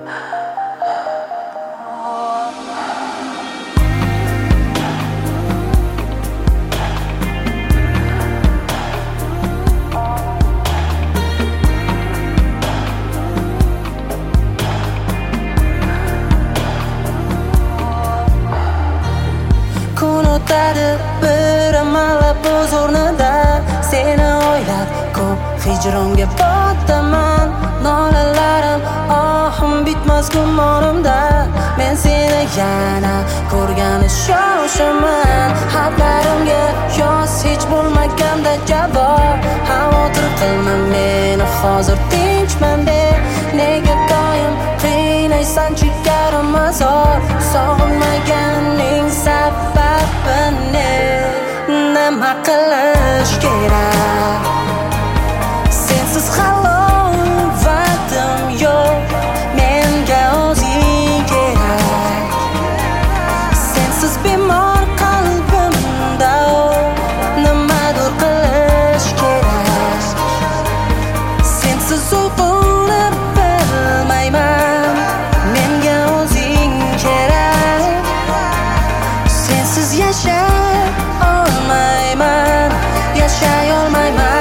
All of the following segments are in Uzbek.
Kun o'tadi bir amallab o'z o'rnida, seni o'ylab ko'p hijronga botaman. Nolalarim, ohim bitmas gumonimda, men seni yana ko'rgani shoshaman. Xatlarimga yoz hech bo'lmaganda javob, xavotir qilma meni hozir tinchman deb. Nega doim qiynaysan chekarim azor, sog'inmaganing sababini nima qilish kerak? Sensiz halovatim yo'q, menga o'zing kerak. Sensiz bemor qalbimda nimadir qilish kerak. Sensiz uyquni bilmayman, menga o'zing kerak. Sensiz yashay olmayman, yashay olmayman.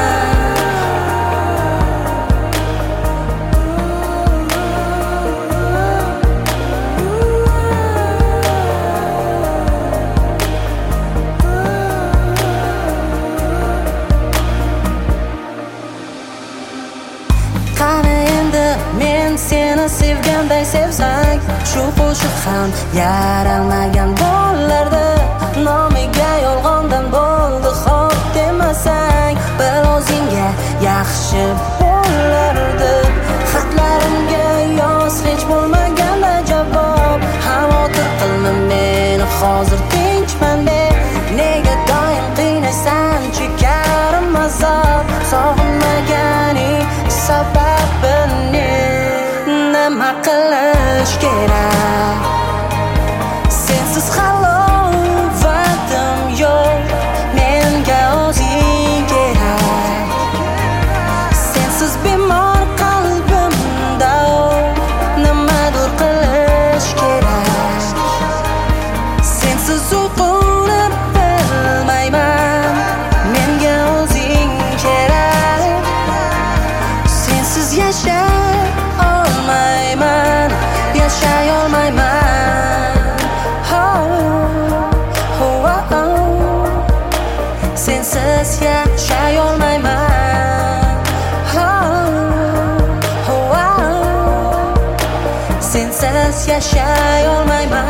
Qani endi men seni sevganday sevsak, shu qo'shiq ham yaralmagan bo'lardi. Nomiga yolg'ondan bo'ldi xo'p demasang, bil o'zingga yaxshi bo'lardi. Xatlarimga yoz hech bo'lmaganda javob, xavotir qilma meni hozir tinchman deb. Nega doim qiynaysan chekarim azob, sog'inmaganing sababini nima qilish kerak? Sensiz halovatim yo'q, menga o'zing kerak. Sensiz bemor qalbimda nimadir qilish kerak. Sensiz uyquni bilmayman, menga o'zing kerak. Sensiz yashay olmayman, yashay olmayman. Sensiz yashay olmayman. Sensiz yashay olmayman.